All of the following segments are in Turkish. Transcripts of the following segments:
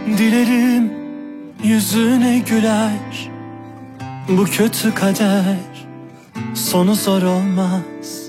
Dilerim yüzüne güler bu kötü kader, sonu zor olmaz.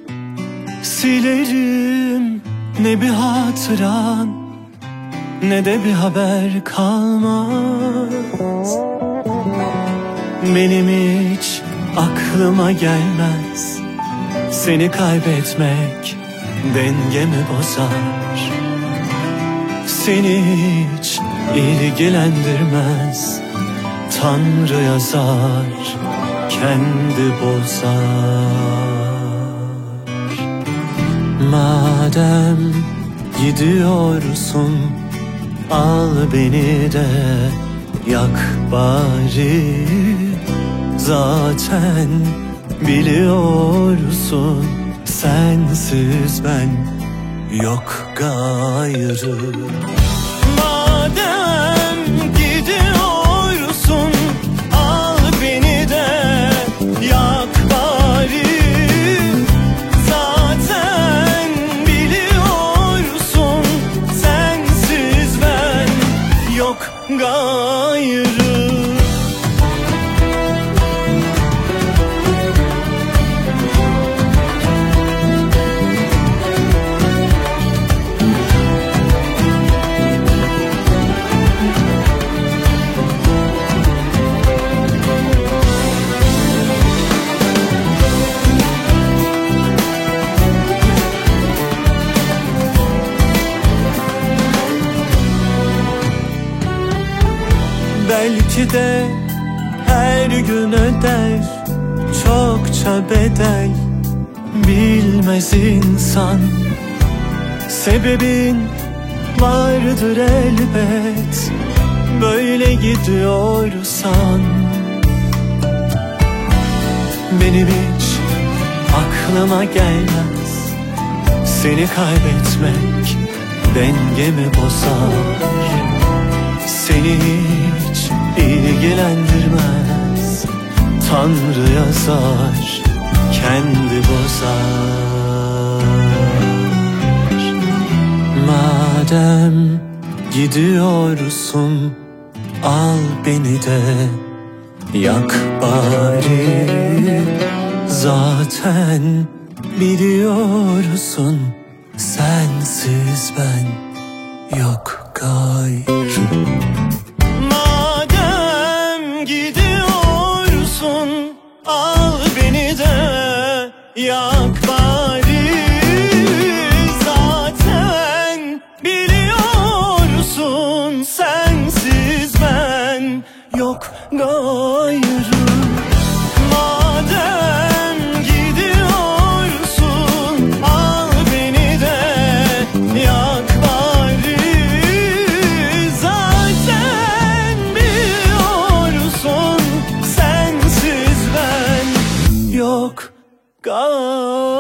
Silerim ne bir hatıran ne de bir haber kalmaz. Benim hiç aklıma gelmez seni kaybetmek dengemi bozar. Seni hiç ilgilendirmez, Tanrı yazar, kendi bozar. Madem gidiyorsun, al beni de yak bari. Zaten biliyorsun, sensiz ben yok gayrı. Madem gidiyorsun, al beni de yak bari. Zaten biliyorsun, sensiz ben yok gayrı. Belki de her gün öder çokça bedel, bilmez insan. Sebebin vardır elbet, böyle gidiyorsan. Benim hiç aklıma gelmez seni kaybetmek dengemi bozar. Seni hiç ilgilendirmez, Tanrı yazar, kendi bozar. Madem gidiyorsun, al beni de yak bari. Zaten biliyorsun, sensiz ben yok gayrı. Madem gidiyorsun, al beni de yak bari. Zaten biliyorsun, sensiz ben yok gayrı. Yok gayrı.